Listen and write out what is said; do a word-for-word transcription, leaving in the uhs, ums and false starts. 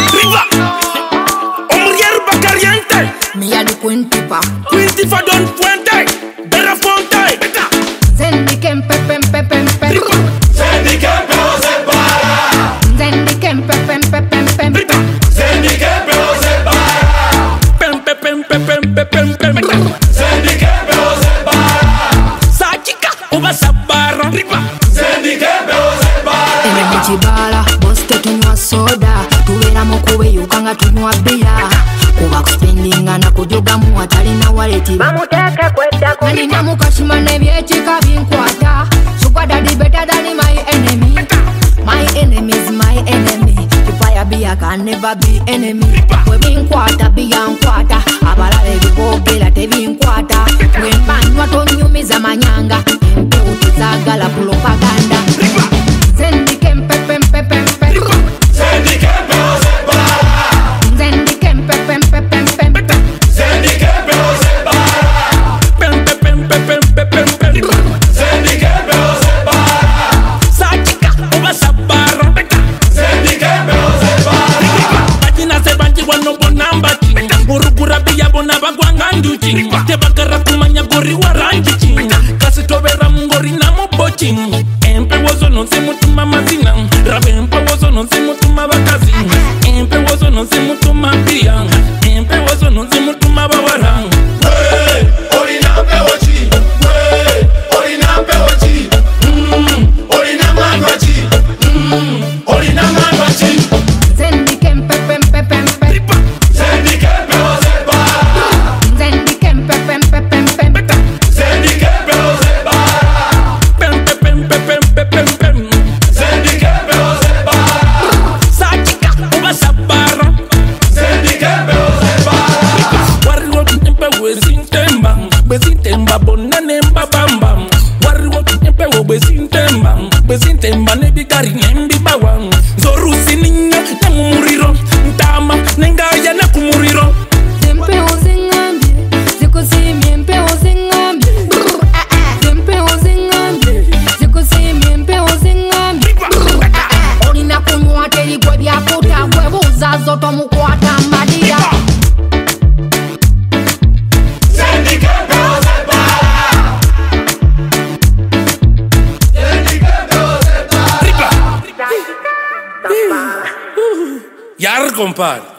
Riva. Omrier Bacariente. Mia di Quintifa. Quintifa Don Puente. Berra Fonte. Zendi Kempe Pempe Pempe. Zendi Kempe o se para. Zendi Kempe Pempe Pempe. Zendi Kempe o se para. Pempe Pempe Pempe Pempe. Zendi Kempe o se para. Sa chica uba sabara. Riva. Zendi Kempe o se para. Ene mchibala, boste tunywa soda. Tuwera mukube yukanga tunywa bia. Kuba kuspendinga na kujoga muwatali na waleti Bamuteke kwenda kulipa. Nani na mukashima nebyechika binkwata. Sugar daddy better than my enemy. My enemy is my enemy. If I be, I can never be enemy. We binkwata, biyankwata. Abalale bibogera tebinkwata. Wembanywa tonyumiza manyanga. Empe utizagala propaganda. Zendi Kempe Pempe Pempe. Zendi Kempe o se para. Zendi Kempe Pempe Pempe. Zendi Kempe o se para. Pempe Pempe Pempe Pempe. Zendi Kempe o se para. Sa chica uba sabara. Zendi Kempe o se para. Pagina se banji wano bonamba ching. Urugura biya bonaba gwangandu ching. Te bakara kumanya gori warangi ching. Kasi tobera mngori na mobo ching. Empe wozo no se mutuma mazina. Rabe empe wozo no se mutuma bakazi. Empe wozo no se mutuma pia. Empe wozo no se mutuma bawarang. Wey, orinampe ochi. Wey, orinampe ochi. Mm, orinamangwachi. Mm, orinamangwachi. Zendi Kempe Pempe Pempe. Zendi Kempe o se para. Zendi Kempe Pempe Pempe. Zendi Kempe o se para. Pempe pempe pempe pempe. Zendi Kempe o se para. Sa chica uba sabara. Zendi Kempe o se para. Warrior tempe wezintemba. Wezintemba bonanemba bamba. Warrior tempe wezintemba. Wezintemba nebigari nembi bawang. Zorusi ninya na mumuriro. Ntama nengaya na kumuriro. Zempe ozingambye, zikusimye mpe ozingambye. Zempe ozingambye, zikusimye mpe ozingambye. Olina kunywa teri gwe byakuta gwe buuza zo tomukwata mbadira. Zendi Kempe o se para. Zendi Kempe o se para. Yar compadre.